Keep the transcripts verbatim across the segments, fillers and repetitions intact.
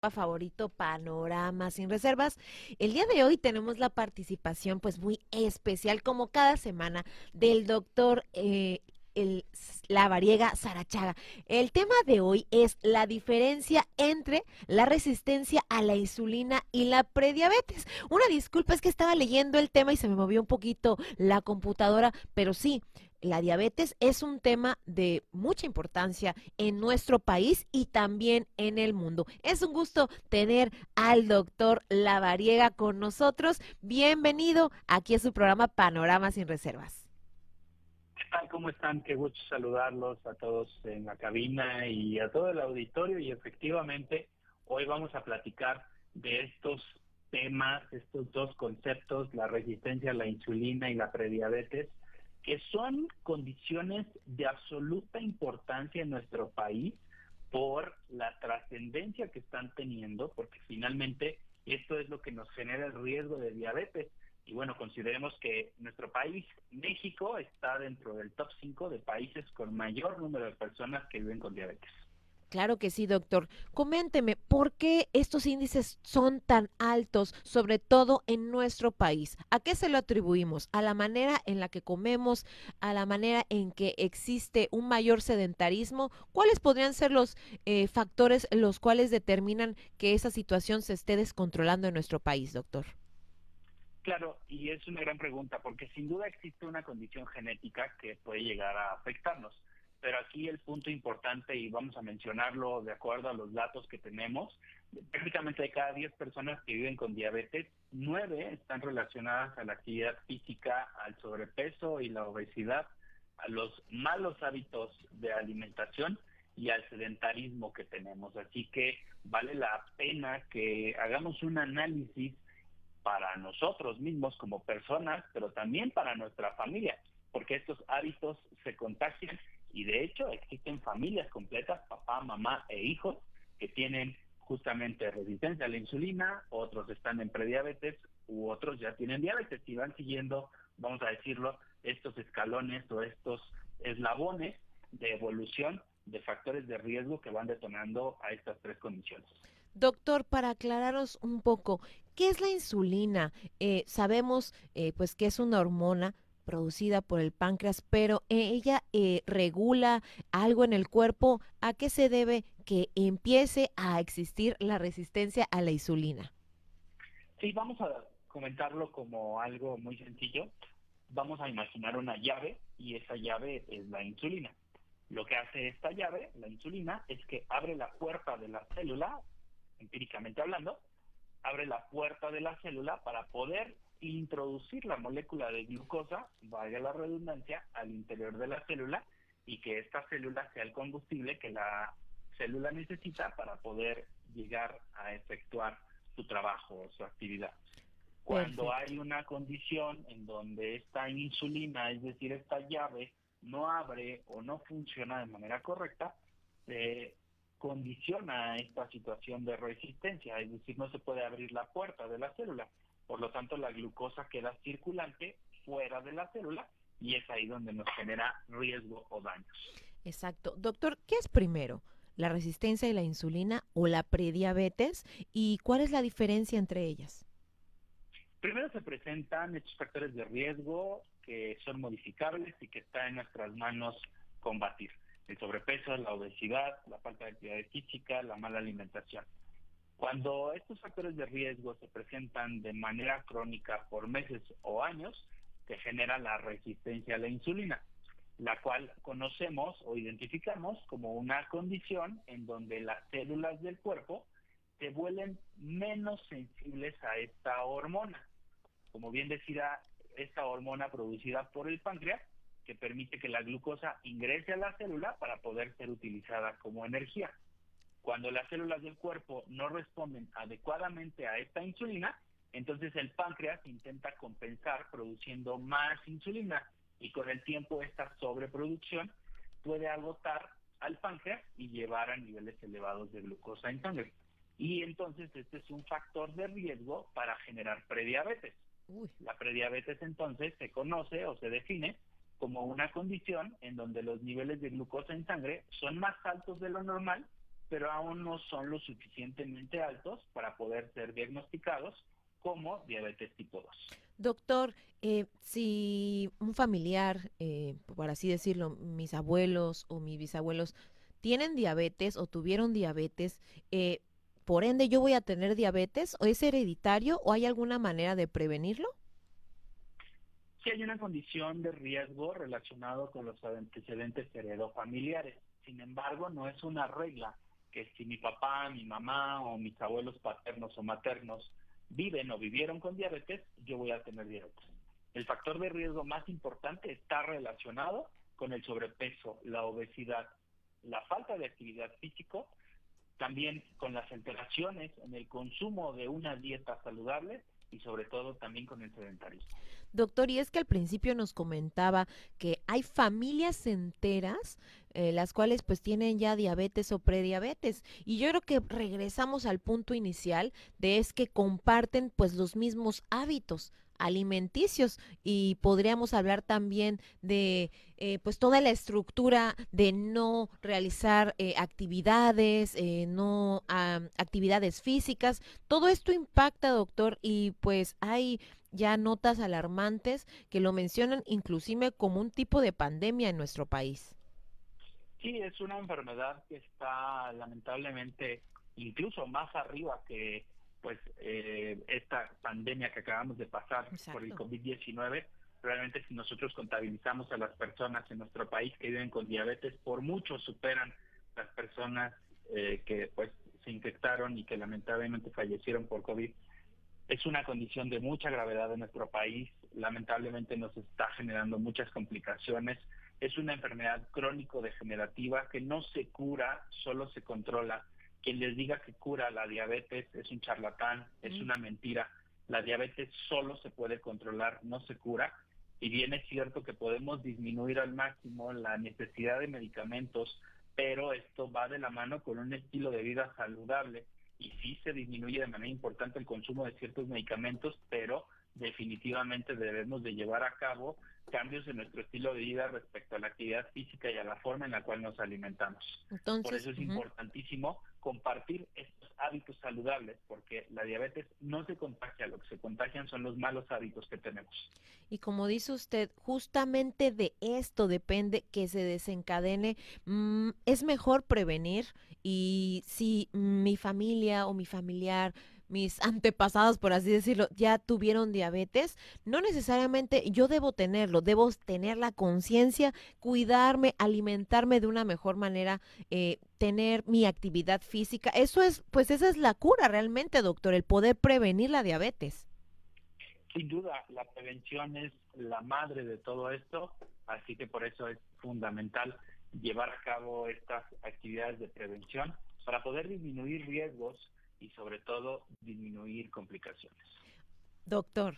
Favorito, Panorama sin Reservas. El día de hoy tenemos la participación pues muy especial como cada semana del doctor eh, el, Lavariega Sarachaga. El tema de hoy es la diferencia entre la resistencia a la insulina y la prediabetes. Una disculpa, es que estaba leyendo el tema y se me movió un poquito la computadora, pero sí, la diabetes es un tema de mucha importancia en nuestro país y también en el mundo. Es un gusto tener al doctor Lavariega con nosotros. Bienvenido aquí a su programa Panorama sin Reservas. ¿Qué tal? ¿Cómo están? Qué gusto saludarlos a todos en la cabina y a todo el auditorio. Y efectivamente, hoy vamos a platicar de estos temas, estos dos conceptos, la resistencia a la insulina y la prediabetes, que son condiciones de absoluta importancia en nuestro país por la trascendencia que están teniendo, porque finalmente esto es lo que nos genera el riesgo de diabetes. Y bueno, consideremos que nuestro país, México, está dentro del top cinco de países con mayor número de personas que viven con diabetes. Claro que sí, doctor. Coménteme, ¿por qué estos índices son tan altos, sobre todo en nuestro país? ¿A qué se lo atribuimos? ¿A la manera en la que comemos? ¿A la manera en que existe un mayor sedentarismo? ¿Cuáles podrían ser los eh, factores los cuales determinan que esa situación se esté descontrolando en nuestro país, doctor? Claro, y es una gran pregunta, porque sin duda existe una condición genética que puede llegar a afectarnos. Pero aquí el punto importante, y vamos a mencionarlo de acuerdo a los datos que tenemos, prácticamente de cada diez personas que viven con diabetes, nueve están relacionadas a la actividad física, al sobrepeso y la obesidad, a los malos hábitos de alimentación y al sedentarismo que tenemos. Así que vale la pena que hagamos un análisis para nosotros mismos como personas, pero también para nuestra familia, porque estos hábitos se contagian y de hecho existen familias completas, papá, mamá e hijos, que tienen justamente resistencia a la insulina, otros están en prediabetes u otros ya tienen diabetes y van siguiendo, vamos a decirlo, estos escalones o estos eslabones de evolución de factores de riesgo que van detonando a estas tres condiciones. Doctor, para aclararos un poco, ¿qué es la insulina? Eh, sabemos eh, pues que es una hormona producida por el páncreas, pero eh, ella eh, regula algo en el cuerpo. ¿A qué se debe que empiece a existir la resistencia a la insulina? Sí, vamos a comentarlo como algo muy sencillo. Vamos a imaginar una llave y esa llave es la insulina. Lo que hace esta llave, la insulina, es que abre la puerta de la célula, empíricamente hablando, abre la puerta de la célula para poder introducir la molécula de glucosa, valga la redundancia, al interior de la célula y que esta célula sea el combustible que la célula necesita para poder llegar a efectuar su trabajo o su actividad. Cuando Perfecto. hay una condición en donde esta insulina, es decir, esta llave, no abre o no funciona de manera correcta, se condiciona esta situación de resistencia, es decir, no se puede abrir la puerta de la célula. Por lo tanto, la glucosa queda circulante fuera de la célula y es ahí donde nos genera riesgo o daños. Exacto. Doctor, ¿qué es primero? ¿La resistencia a la insulina o la prediabetes? ¿Y cuál es la diferencia entre ellas? Primero se presentan estos factores de riesgo que son modificables y que está en nuestras manos combatir. El sobrepeso, la obesidad, la falta de actividad física, la mala alimentación. Cuando estos factores de riesgo se presentan de manera crónica por meses o años, se genera la resistencia a la insulina, la cual conocemos o identificamos como una condición en donde las células del cuerpo se vuelven menos sensibles a esta hormona. Como bien decía, esta hormona producida por el páncreas que permite que la glucosa ingrese a la célula para poder ser utilizada como energía. Cuando las células del cuerpo no responden adecuadamente a esta insulina, entonces el páncreas intenta compensar produciendo más insulina y con el tiempo esta sobreproducción puede agotar al páncreas y llevar a niveles elevados de glucosa en sangre. Y entonces este es un factor de riesgo para generar prediabetes. Uy. La prediabetes entonces se conoce o se define como una condición en donde los niveles de glucosa en sangre son más altos de lo normal pero aún no son lo suficientemente altos para poder ser diagnosticados como diabetes tipo dos. Doctor, eh, si un familiar, eh, por así decirlo, mis abuelos o mis bisabuelos tienen diabetes o tuvieron diabetes, eh, por ende yo voy a tener diabetes, o es hereditario o hay alguna manera de prevenirlo? Sí hay una condición de riesgo relacionado con los antecedentes heredofamiliares. Sin embargo, no es una regla que si mi papá, mi mamá o mis abuelos paternos o maternos viven o vivieron con diabetes, yo voy a tener diabetes. El factor de riesgo más importante está relacionado con el sobrepeso, la obesidad, la falta de actividad física, también con las alteraciones en el consumo de una dieta saludable y sobre todo también con el sedentarismo. Doctor, y es que al principio nos comentaba que hay familias enteras, eh, las cuales pues tienen ya diabetes o prediabetes, y yo creo que regresamos al punto inicial de es que comparten pues los mismos hábitos alimenticios, y podríamos hablar también de eh, pues toda la estructura de no realizar eh, actividades, eh, no ah, actividades físicas. Todo esto impacta, doctor, y pues hay ya notas alarmantes que lo mencionan inclusive como un tipo de pandemia en nuestro país. Sí, es una enfermedad que está lamentablemente incluso más arriba que pues eh, esta pandemia que acabamos de pasar por el Exacto. COVID diecinueve. Realmente si nosotros contabilizamos a las personas en nuestro país que viven con diabetes, por mucho superan las personas eh, que pues se infectaron y que lamentablemente fallecieron por COVID. Es una condición de mucha gravedad en nuestro país, lamentablemente nos está generando muchas complicaciones. Es una enfermedad crónico-degenerativa que no se cura, solo se controla. Quien les diga que cura la diabetes es un charlatán, es Mm. una mentira. La diabetes solo se puede controlar, no se cura. Y bien es cierto que podemos disminuir al máximo la necesidad de medicamentos, pero esto va de la mano con un estilo de vida saludable. Y sí se disminuye de manera importante el consumo de ciertos medicamentos, pero definitivamente debemos de llevar a cabo cambios en nuestro estilo de vida respecto a la actividad física y a la forma en la cual nos alimentamos. Por Entonces, eso es ujú. importantísimo compartir estos hábitos saludables, porque la diabetes no se contagia, lo que se contagian son los malos hábitos que tenemos. Y como dice usted, justamente de esto depende que se desencadene. Mm, es mejor prevenir, y si mi familia o mi familiar, mis antepasados, por así decirlo, ya tuvieron diabetes, no necesariamente yo debo tenerlo, debo tener la conciencia, cuidarme, alimentarme de una mejor manera, eh, tener mi actividad física. Eso es, pues esa es la cura realmente, doctor, el poder prevenir la diabetes. Sin duda, la prevención es la madre de todo esto, así que por eso es fundamental llevar a cabo estas actividades de prevención para poder disminuir riesgos y sobre todo disminuir complicaciones. Doctor,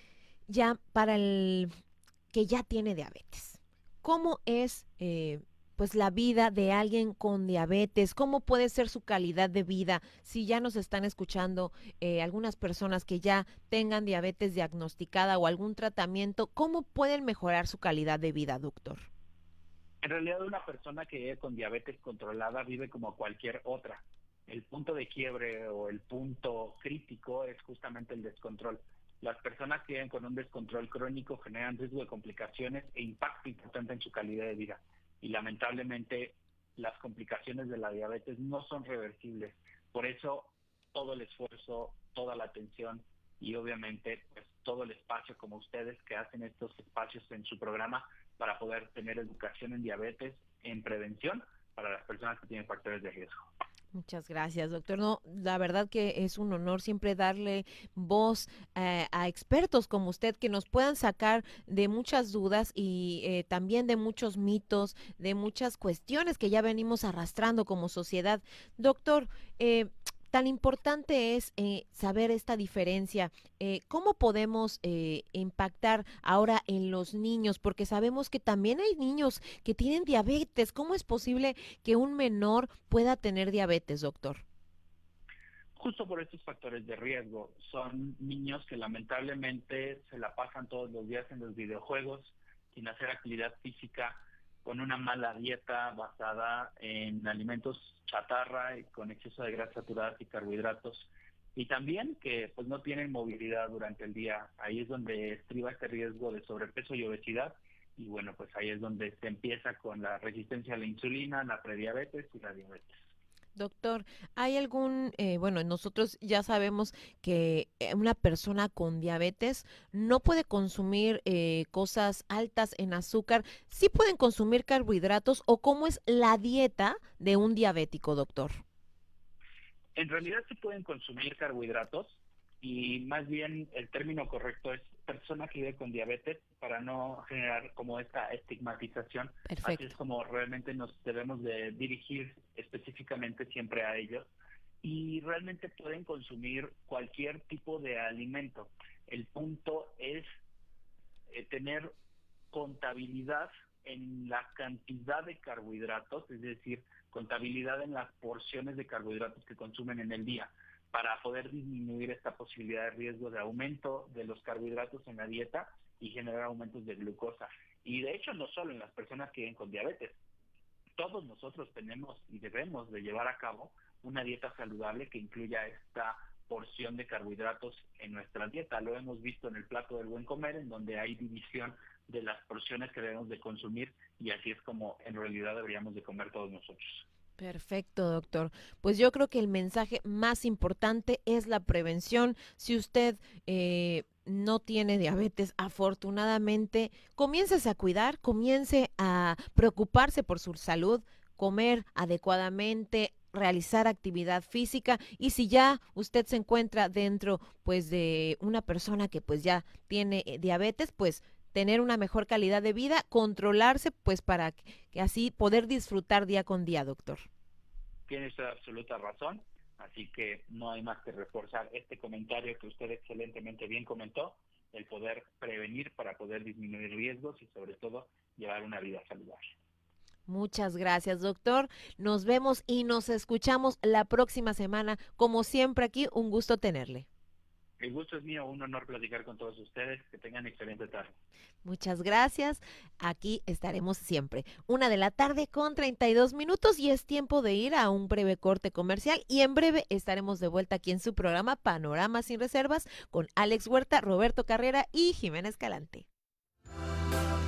ya para el que ya tiene diabetes, ¿cómo es eh, pues la vida de alguien con diabetes? ¿Cómo puede ser su calidad de vida? Si ya nos están escuchando eh, algunas personas que ya tengan diabetes diagnosticada o algún tratamiento, ¿cómo pueden mejorar su calidad de vida, doctor? En realidad, una persona que vive con diabetes controlada vive como cualquier otra. El punto de quiebre o el punto crítico es justamente el descontrol. Las personas que viven con un descontrol crónico generan riesgo de complicaciones e impacto importante en su calidad de vida. Y lamentablemente las complicaciones de la diabetes no son reversibles. Por eso todo el esfuerzo, toda la atención y obviamente pues todo el espacio como ustedes que hacen estos espacios en su programa para poder tener educación en diabetes, en prevención para las personas que tienen factores de riesgo. Muchas gracias, doctor. No, la verdad que es un honor siempre darle voz eh, a expertos como usted que nos puedan sacar de muchas dudas, y eh, también de muchos mitos, de muchas cuestiones que ya venimos arrastrando como sociedad. Doctor, eh, tan importante es eh, saber esta diferencia. Eh, ¿Cómo podemos eh, impactar ahora en los niños? Porque sabemos que también hay niños que tienen diabetes. ¿Cómo es posible que un menor pueda tener diabetes, doctor? Justo por estos factores de riesgo, son niños que lamentablemente se la pasan todos los días en los videojuegos, sin hacer actividad física, con una mala dieta basada en alimentos chatarra y con exceso de grasas saturadas y carbohidratos. Y también que pues no tienen movilidad durante el día. Ahí es donde estriba este riesgo de sobrepeso y obesidad. Y bueno, pues ahí es donde se empieza con la resistencia a la insulina, la prediabetes y la diabetes. Doctor, ¿hay algún, eh, bueno, nosotros ya sabemos que eh, una persona con diabetes no puede consumir eh, cosas altas en azúcar, sí pueden consumir carbohidratos o cómo es la dieta de un diabético, doctor? En realidad se pueden consumir carbohidratos y más bien el término correcto es persona que vive con diabetes para no generar como esta estigmatización. Así es Perfecto. como realmente nos debemos de dirigir específicamente siempre a ellos y realmente pueden consumir cualquier tipo de alimento. El punto es eh, tener contabilidad en la cantidad de carbohidratos, es decir, contabilidad en las porciones de carbohidratos que consumen en el día, para poder disminuir esta posibilidad de riesgo de aumento de los carbohidratos en la dieta y generar aumentos de glucosa. Y de hecho no solo en las personas que viven con diabetes, todos nosotros tenemos y debemos de llevar a cabo una dieta saludable que incluya esta porción de carbohidratos en nuestra dieta. Lo hemos visto en el plato del buen comer, en donde hay división de las porciones que debemos de consumir y así es como en realidad deberíamos de comer todos nosotros. Perfecto, doctor. Pues yo creo que el mensaje más importante es la prevención. Si usted eh, no tiene diabetes, afortunadamente, comiéncese a cuidar, comience a preocuparse por su salud, comer adecuadamente, realizar actividad física y si ya usted se encuentra dentro pues de una persona que pues ya tiene eh, diabetes, pues tener una mejor calidad de vida, controlarse pues para que que así poder disfrutar día con día, doctor. Tiene usted absoluta razón, así que no hay más que reforzar este comentario que usted excelentemente bien comentó, el poder prevenir para poder disminuir riesgos y sobre todo llevar una vida saludable. Muchas gracias, doctor. Nos vemos y nos escuchamos la próxima semana. Como siempre aquí, un gusto tenerle. El gusto es mío, un honor platicar con todos ustedes, que tengan excelente tarde. Muchas gracias. Aquí estaremos siempre. Una de la tarde con treinta y dos minutos y es tiempo de ir a un breve corte comercial y en breve estaremos de vuelta aquí en su programa Panorama sin Reservas con Alex Huerta, Roberto Carrera y Jimena Escalante.